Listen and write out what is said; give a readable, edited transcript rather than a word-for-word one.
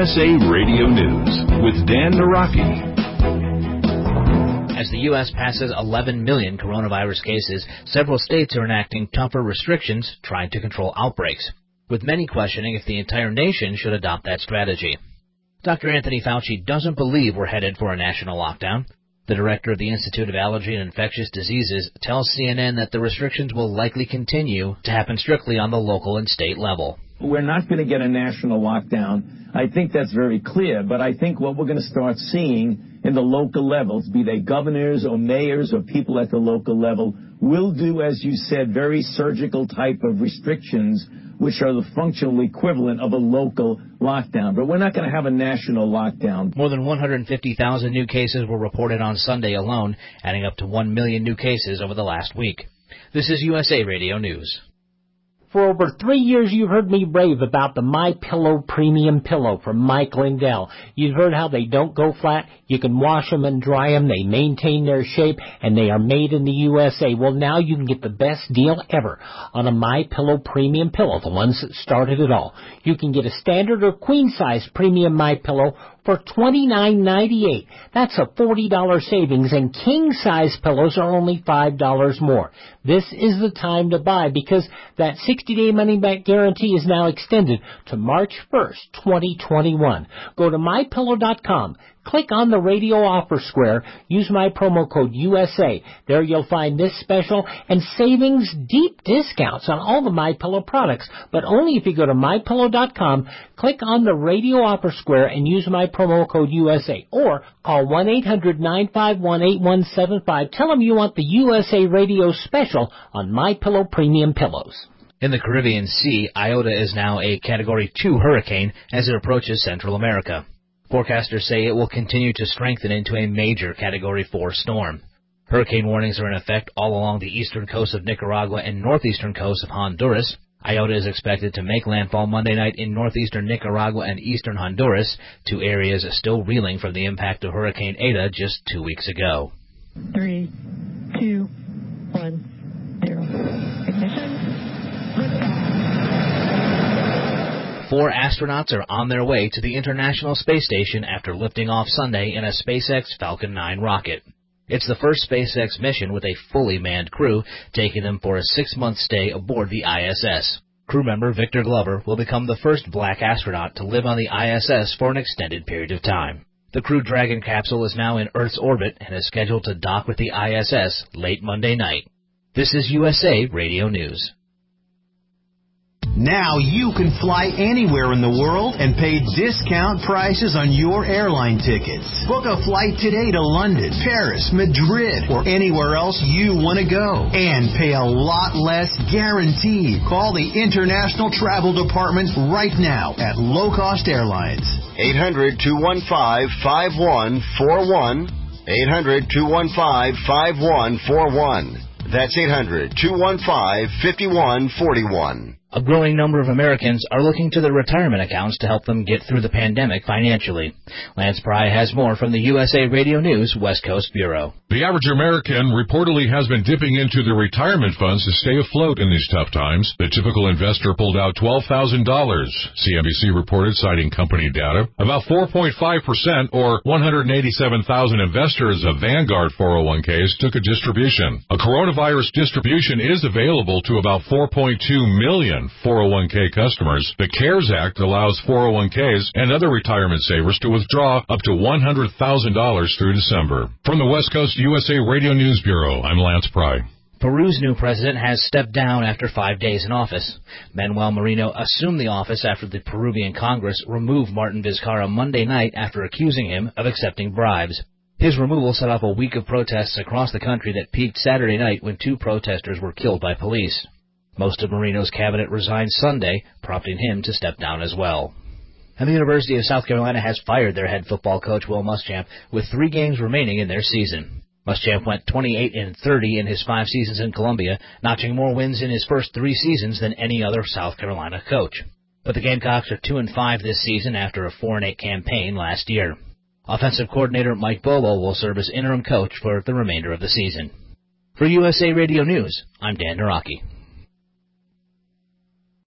USA Radio News with Dan Naraki. As the U.S. passes 11 million coronavirus cases, several states are enacting tougher restrictions trying to control outbreaks, with many questioning if the entire nation should adopt that strategy. Dr. Anthony Fauci doesn't believe we're headed for a national lockdown. The director of the Institute of Allergy and Infectious Diseases tells CNN that the restrictions will likely continue to happen strictly on the local and state level. We're not going to get a national lockdown. I think that's very clear, but I think what we're going to start seeing in the local levels, be they governors or mayors or people at the local level, will do, as you said, very surgical type of restrictions, which are the functional equivalent of a local lockdown. But we're not going to have a national lockdown. More than 150,000 new cases were reported on Sunday alone, adding up to 1 million new cases over the last week. This is USA Radio News. For over 3 years, you've heard me rave about the MyPillow Premium Pillow from Mike Lindell. You've heard how they don't go flat. You can wash them and dry them. They maintain their shape, and they are made in the USA. Well, now you can get the best deal ever on a MyPillow Premium Pillow, the ones that started it all. You can get a standard or queen-size premium MyPillow for $29.98. That's a $40 savings, and king-size pillows are only $5 more. This is the time to buy because that 60-day money-back guarantee is now extended to March 1st, 2021. Go to MyPillow.com. Click on the radio offer square. Use my promo code USA. There you'll find this special and savings deep discounts on all the MyPillow products, but only if you go to MyPillow.com, click on the radio offer square and use my promo code USA, or call 1-800-951-8175. Tell them you want the USA Radio special on MyPillow Premium Pillows. In the Caribbean Sea, Iota is now a Category 2 hurricane as it approaches Central America. Forecasters say it will continue to strengthen into a major Category 4 storm. Hurricane warnings are in effect all along the eastern coast of Nicaragua and northeastern coast of Honduras. Iota is expected to make landfall Monday night in northeastern Nicaragua and eastern Honduras, two areas still reeling from the impact of Hurricane Eta just 2 weeks ago. 3, 2, 1, 0. Ignition. Liftoff. 4 astronauts are on their way to the International Space Station after lifting off Sunday in a SpaceX Falcon 9 rocket. It's the first SpaceX mission with a fully manned crew, taking them for a 6-month stay aboard the ISS. Crew member Victor Glover will become the first black astronaut to live on the ISS for an extended period of time. The Crew Dragon capsule is now in Earth's orbit and is scheduled to dock with the ISS late Monday night. This is USA Radio News. Now you can fly anywhere in the world and pay discount prices on your airline tickets. Book a flight today to London, Paris, Madrid, or anywhere else you want to go. And pay a lot less guaranteed. Call the International Travel Department right now at Low Cost Airlines. 800-215-5141. 800-215-5141. That's 800-215-5141. A growing number of Americans are looking to their retirement accounts to help them get through the pandemic financially. Lance Pry has more from the USA Radio News West Coast Bureau. The average American reportedly has been dipping into their retirement funds to stay afloat in these tough times. The typical investor pulled out $12,000. CNBC reported, citing company data. About 4.5% or 187,000 investors of Vanguard 401ks took a distribution. A coronavirus distribution is available to about 4.2 million 401k customers. The CARES Act allows 401ks and other retirement savers to withdraw up to $100,000 through December. From the West Coast USA Radio News Bureau, I'm Lance Pry. Peru's new president has stepped down after 5 days in office. Manuel Merino assumed the office after the Peruvian Congress removed Martin Vizcarra Monday night after accusing him of accepting bribes. His removal set off a week of protests across the country that peaked Saturday night when 2 protesters were killed by police. Most of Marino's cabinet resigned Sunday, prompting him to step down as well. And the University of South Carolina has fired their head football coach, Will Muschamp, with 3 games remaining in their season. Muschamp went 28-30 in his 5 seasons in Columbia, notching more wins in his first 3 seasons than any other South Carolina coach. But the Gamecocks are 2-5 this season after a 4-8 campaign last year. Offensive coordinator Mike Bobo will serve as interim coach for the remainder of the season. For USA Radio News, I'm Dan Naraki.